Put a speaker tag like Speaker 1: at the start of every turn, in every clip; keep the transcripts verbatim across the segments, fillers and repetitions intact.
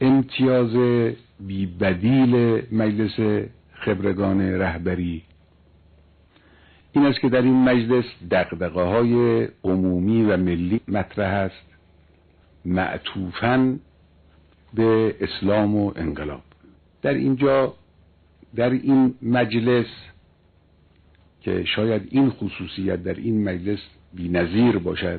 Speaker 1: امتیاز بی بدیل مجلس خبرگان رهبری این است که در این مجلس دغدغه‌های عمومی و ملی مطرح است، معطوفاً به اسلام و انقلاب. در اینجا در این مجلس که شاید این خصوصیت در این مجلس بی‌نظیر باشد،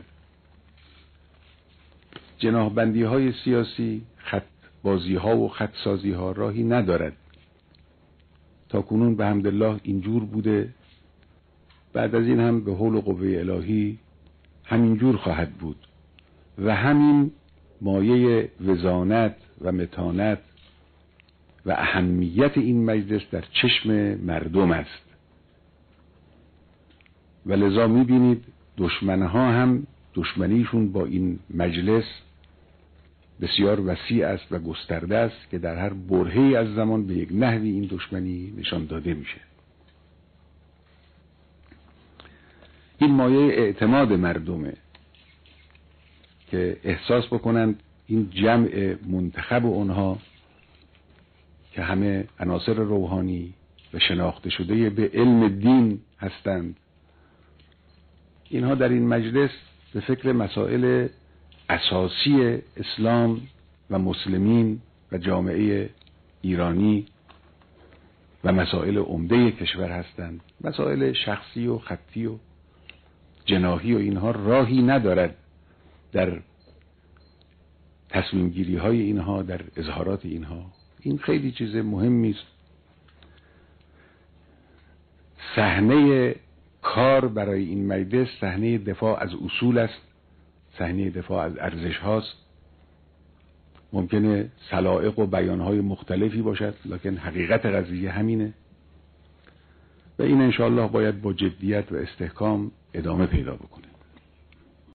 Speaker 1: جناح‌بندی های سیاسی، خط بازی ها و خط سازی ها راهی ندارد. تا کنون به حمدالله اینجور بوده، بعد از این هم به حول و قوه الهی همینجور خواهد بود و همین مایه وزانت و متانت و اهمیت این مجلس در چشم مردم است و لذا می‌بینید دشمنها هم دشمنیشون با این مجلس بسیار وسیع است و گسترده است که در هر برهه‌ای از زمان به یک نحوی این دشمنی نشان داده میشه. این مایه اعتماد مردمه که احساس بکنند این جمع منتخب اونها که همه عناصر روحانی و شناخته شده به علم دین هستند، اینها در این مجلس به فکر مسائل اساسی اسلام و مسلمین و جامعه ایرانی و مسائل عمده کشور هستند. مسائل شخصی و خطی و جناحی و اینها راهی ندارد در تصمیم گیری های اینها، در اظهارات اینها. این خیلی چیز مهمی است. صحنه کار برای این مجلس صحنه دفاع از اصول است، صحنه دفاع از ارزش هاست. ممکنه سلائق و بیانهای مختلفی باشد، لکن حقیقت قضیه همینه و این انشاءالله باید با جدیت و استحکام ادامه پیدا بکنه.